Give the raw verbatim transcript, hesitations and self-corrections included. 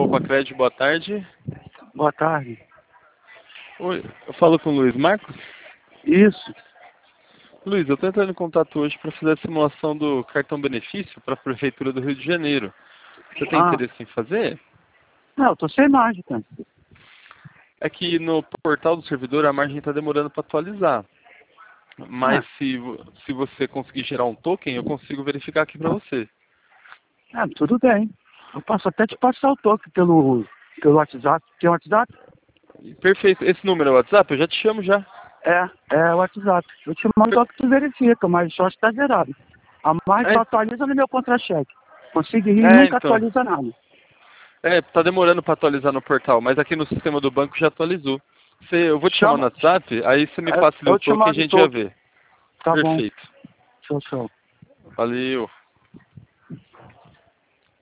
Poupa Crédito, boa tarde. Boa tarde. Oi, eu falo com o Luiz Marcos? Isso. Luiz, eu estou entrando em contato hoje para fazer a simulação do cartão benefício para a Prefeitura do Rio de Janeiro. Você tem Ah. interesse em fazer? Não, eu tô sem margem, cara. É que no portal do servidor a margem está demorando para atualizar. Mas Ah. se, se você conseguir gerar um token, eu consigo verificar aqui para você. Ah, tudo bem. Eu posso até te passar o toque pelo, pelo WhatsApp. Tem WhatsApp? Perfeito. Esse número é o WhatsApp? Eu já te chamo já. É, é o WhatsApp. Eu te mando o toque que tu verifica, mas só está zerado. A margem É, só atualiza no meu contra-cheque. Consegui rir e é nunca então. atualiza nada. É, tá demorando para atualizar no portal, mas aqui no sistema do banco já atualizou. Você, eu vou te chamar no Chama. WhatsApp, aí você me Eu, passa ali o eu te token e a mando o gente já toque. vê. Tá bom. Perfeito. Tchau, tchau. Valeu.